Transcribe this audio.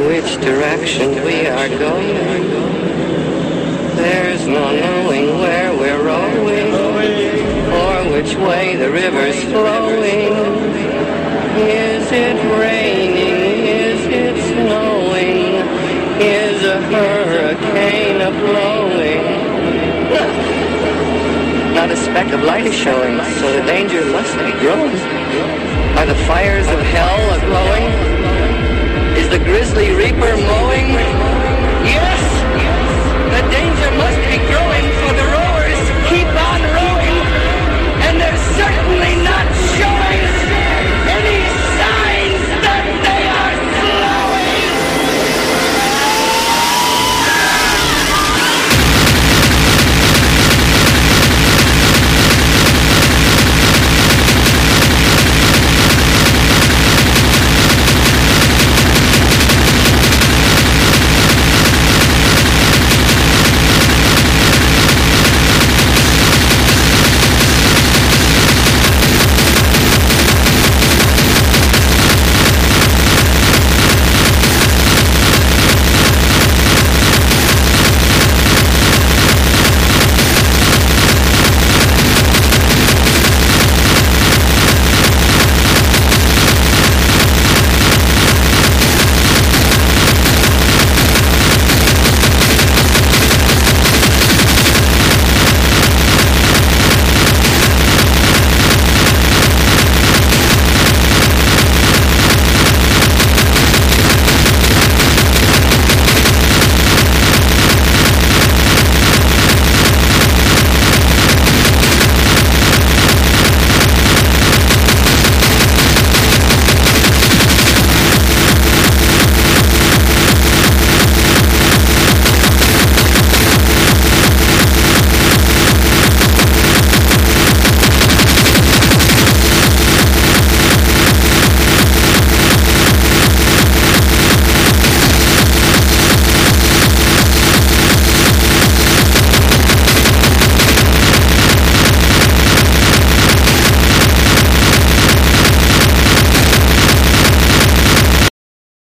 which direction we are going. There's no knowing where we're rowing, or which way the river's flowing. Is it raining? Is it snowing? Is a hurricane a-blowing? Not a speck of light is showing, so the danger must be growing. Are the fires of hell a-glowing? Is the grisly reaper mowing? Yes! The danger must be